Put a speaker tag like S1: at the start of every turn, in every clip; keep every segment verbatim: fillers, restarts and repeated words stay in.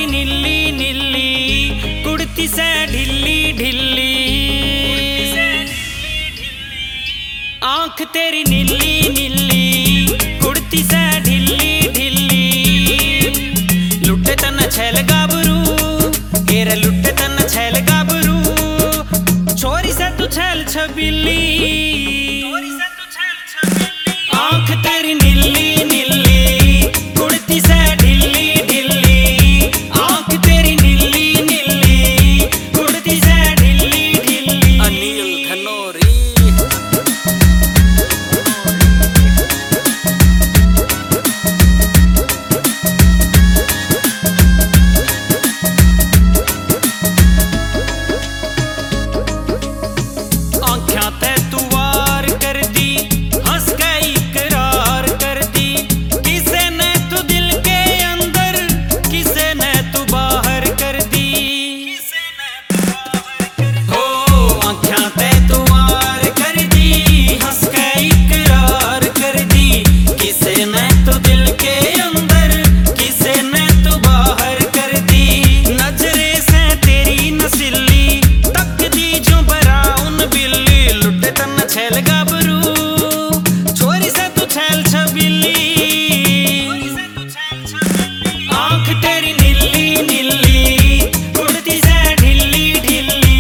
S1: नीली नीली कुड़ती से ढिल्ली ढिल्ली, आंख तेरी नीली नीली कुड़ती से ढिल्ली ढिल्ली, लुटे तन छैल गाबरू हेर लुटे तन छैल गाबरू, छोरी से तू छैल छबिल्ली, आंख तेरी नीली नीली कुड़ती से ढिल्ली ढिल्ली, आंख तेरी नीली नीली कुड़ती से ढिल्ली ढिल्ली। अनिल धनोरी आंख्यां ते तू वार कर दी, हंस के इकरार कर दी, किसे ने तू दिल के अंदर किसे ने तू बाहर कर दी, हो आंख्यां ते तू वार कर दी, हंस के इकरार कर दी, किसे ने तू दिल के अंदर किसे ने तू बाहर कर दी, नजरे से तेरी नसीली तक दी जो बराउन बिल्ली, लुटे तन छैल गाबरू छोरी से तू छैल छबिल्ली, आंख तेरी नीली नीली कुड़ती से ढिल्ली ढिल्ली।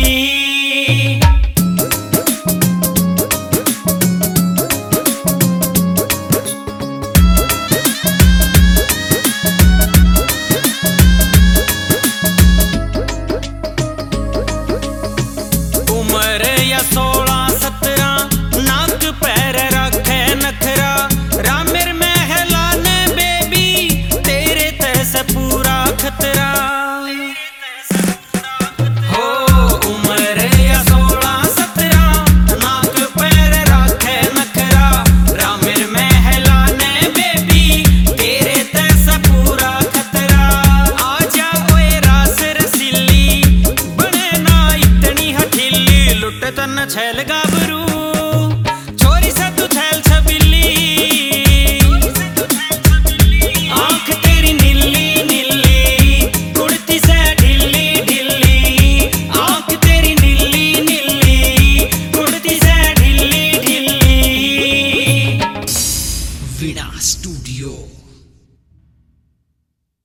S1: उम्र या सोलह सत्रह नाक पैर रखे नखरा, रामेर महलाने बेबी तेरे तैसे पूरा खतरा, हो उम्र या सोलह सत्रह नाक पैर रखे नखरा, रामेर महलाने बेबी तेरे तैसे पूरा खतरा, आजा ओए रास रसीली बने ना इतनी हठीली, लुटे तन छैल गाबरू